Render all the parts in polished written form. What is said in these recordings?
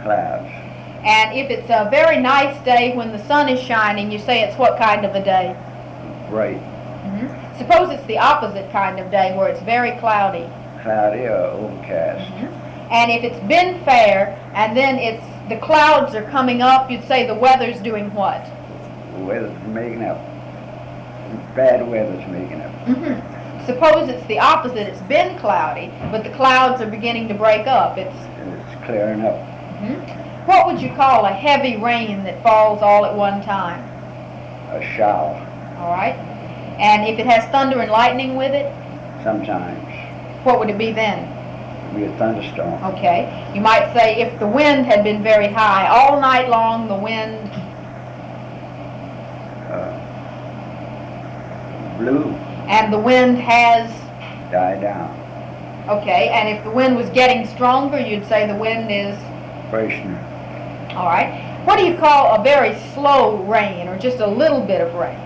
Clouds. And if it's a very nice day when the sun is shining, you say it's what kind of a day? Bright. Suppose it's the opposite kind of day where it's very cloudy. Cloudy or overcast. And if it's been fair and then the clouds are coming up, you'd say the weather's doing what? The weather's making up. Bad weather's making up. Suppose it's the opposite. It's been cloudy, but the clouds are beginning to break up. It's clearing up. What would you call a heavy rain that falls all at one time? A shower. All right. And if it has thunder and lightning with it? Sometimes. What would it be then? It would be a thunderstorm. Okay. You might say if the wind had been very high, all night long the wind Blew. And the wind has died down. Okay, and if the wind was getting stronger, you'd say the wind is freshening. All right. What do you call a very slow rain, or just a little bit of rain?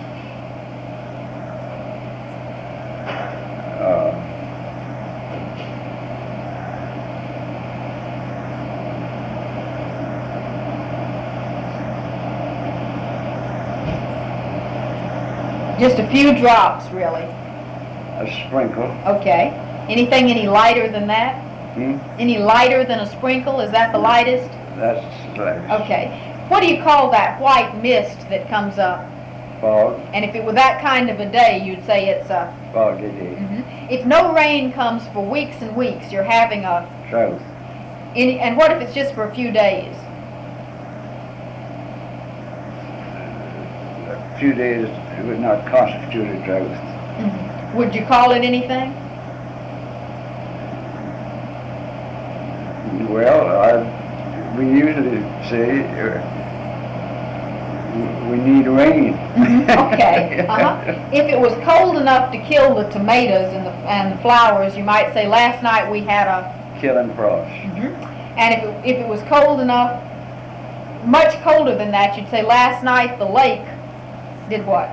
Just a few drops, really. A sprinkle. Okay. Anything any lighter than that? Any lighter than a sprinkle? Is that the lightest? That's the lightest. Okay. What do you call that white mist that comes up? Fog. And if it were that kind of a day, you'd say it's a foggy day. If no rain comes for weeks and weeks, you're having a drought. And what if it's just for a few days? A few days it would not constitute a drought. Would you call it anything? Well, we usually say we need rain. Okay. If it was cold enough to kill the tomatoes and the flowers, you might say last night we had a killing frost. And if it was cold enough, much colder than that, you'd say last night the lake did what?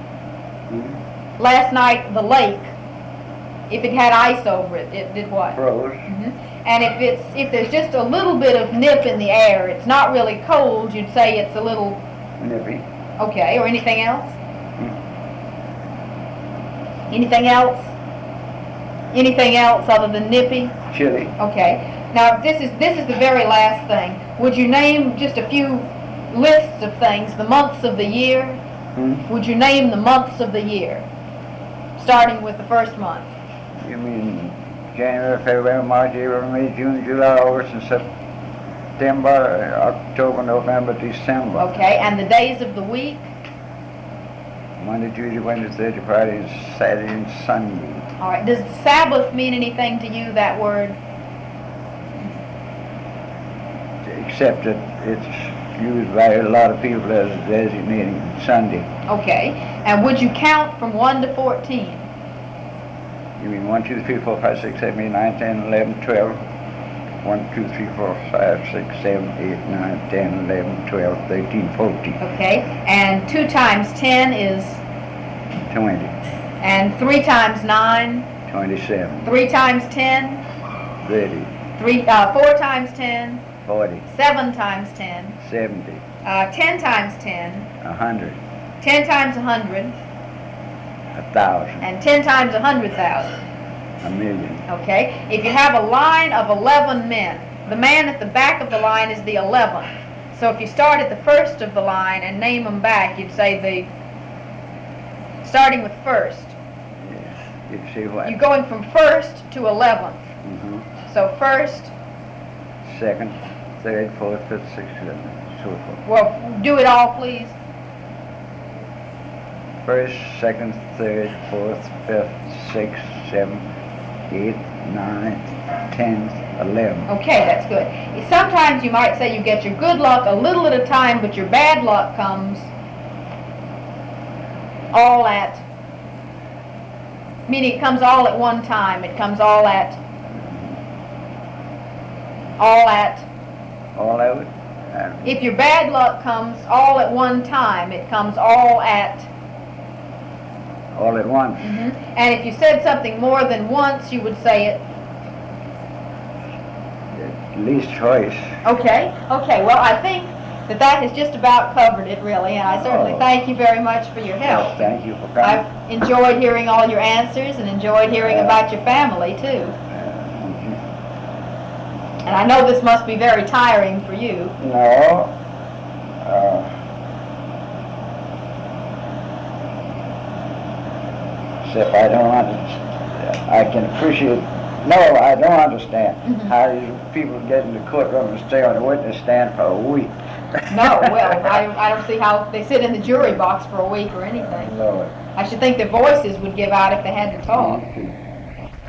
Last night the lake, if it had ice over it, it did what? Froze. And if there's just a little bit of nip in the air, it's not really cold, you'd say it's a little nippy. Okay, or anything else? Anything else? Anything else other than nippy? Chilly. Okay. Now this is the very last thing. Would you name just a few lists of things, the months of the year? Would you name the months of the year, starting with the first month? You mean January, February, March, April, May, June, July, August, and September, October, November, December. Okay, and the days of the week? Monday, Tuesday, Wednesday, Thursday, Friday, Saturday, and Sunday. All right. Does Sabbath mean anything to you, that word? Except that it's used by a lot of people as designating Sunday. Okay. And would you count from 1 to 14? You mean 1, 2, 3, 4, 5, 6, 7, 8, 9, 10, 11, 12. 1, 2, 3, 4, 5, 6, 7, 8, 9, 10, 11, 12, 13, 14. Okay. And 2 times 10 is? 20. And 3 times 9? 27. 3 times 10? 30. 4 times 10? 40. 7 times 10? 70. 10 times 10? 100. 10 times 100? 1,000. And 10 times 100,000? 1,000,000. Okay. If you have a line of 11 men, the man at the back of the line is the 11th. So if you start at the first of the line and name them back, you'd say starting with first. Yes. You'd say what? You're going from first to 11th. So first. Second, third, fourth, fifth, sixth, seventh, so forth. Well, do it all, please. First, second, third, fourth, fifth, sixth, seventh, eighth, ninth, 10th, 11th. Okay, that's good. Sometimes you might say you get your good luck a little at a time, but your bad luck comes all at, meaning it comes all at one time. It comes all at if your bad luck comes all at one time, it comes all at once. And if you said something more than once, you would say it At least twice. Okay, well, I think that has just about covered it, really, and I certainly thank you very much for your help. Yes, thank you for coming. I've enjoyed hearing all your answers and enjoyed hearing about your family, too. And I know this must be very tiring for you. No. Except I don't understand. I can appreciate. No, I don't understand how these people get in the courtroom and stay on the witness stand for a week. No, well, I don't see how they sit in the jury box for a week or anything. No. I should think their voices would give out if they had to talk.